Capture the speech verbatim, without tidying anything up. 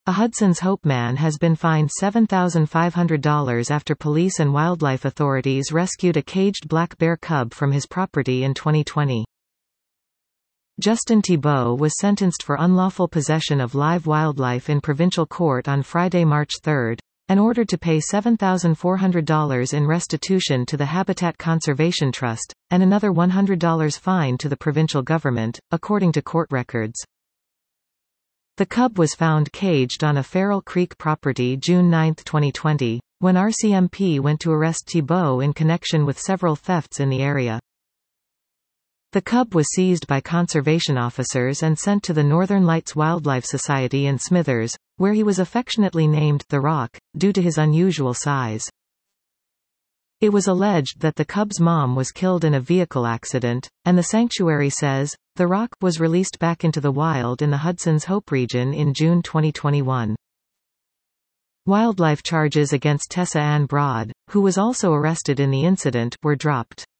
A Hudson's Hope man has been fined seven thousand five hundred dollars after police and wildlife authorities rescued a caged black bear cub from his property in twenty twenty. Justin Thibault was sentenced for unlawful possession of live wildlife in provincial court on Friday, March third, and ordered to pay seven thousand four hundred dollars in restitution to the Habitat Conservation Trust, and another one hundred dollars fine to the provincial government, according to court records. The cub was found caged on a Farrell Creek property June ninth twenty twenty, when R C M P went to arrest Thibault in connection with several thefts in the area. The cub was seized by conservation officers and sent to the Northern Lights Wildlife Society in Smithers, where he was affectionately named The Rock, due to his unusual size. It was alleged that the cub's mom was killed in a vehicle accident, and the sanctuary says, The Rock was released back into the wild in the Hudson's Hope region in June twenty twenty-one. Wildlife charges against Tessa Ann Broad, who was also arrested in the incident, were dropped.